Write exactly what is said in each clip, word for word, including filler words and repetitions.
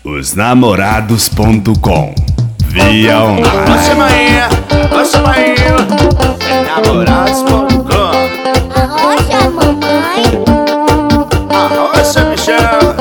os namorados ponto com. Via online. Você manhã, você manhã, namorados ponto com. Arrocha, mamãe. Arrocha, Michel.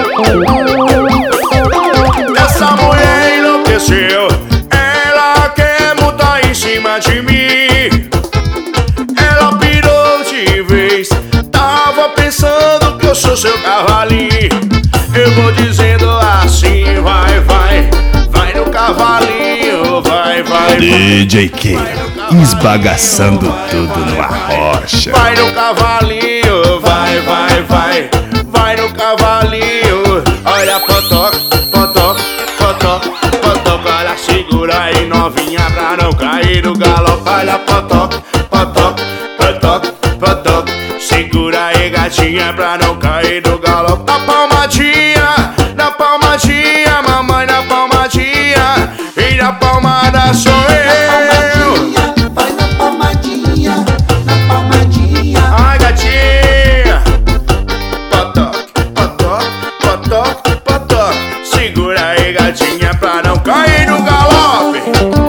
Essa mulher enlouqueceu, ela quer mudar em cima de mim. Ela pirou de vez, tava pensando que eu sou seu cavalinho. Eu vou dizendo assim, vai, vai, vai no cavalinho, vai, vai, D J K, esbagaçando tudo no Arrocha. vai no cavalinho, vai, vai, vai, vai no cavalinho. Olha, potoca, potoca, potoca, potoca, olha, segura aí novinha pra não cair no galope. Olha, potoca, potoca, potoca, potoca, segura aí gatinha pra não cair no galope. Na palmadinha, na palmadinha, mamãe na palmadinha, e na palmada sou eu. Vai na palmadinha, na palmadinha. Ai, gatinha, potoque, potoque, potoque, potoque, segura aí, gatinha, pra não cair no galope.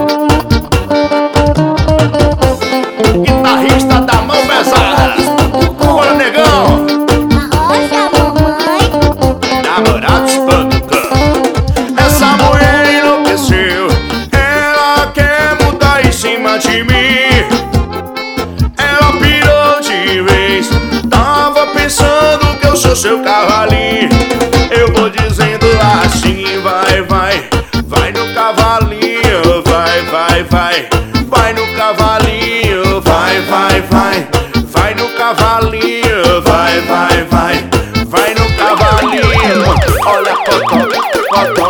Guitarrista da mão pesada, bora, negão. Arrocha, mamãe. Namorados ponto com. Essa mulher enlouqueceu, ela quer mudar em cima de mim. Ela pirou de vez, tava pensando que eu sou seu cavalinho. Eu vou dizendo assim, vai, vai, vai no cavalinho, vai, vai, vai, vai no cavalinho, vai, vai, vai, vai no cavalinho, vai, vai, vai, vai no cavalinho. Olha, potoca, potoca,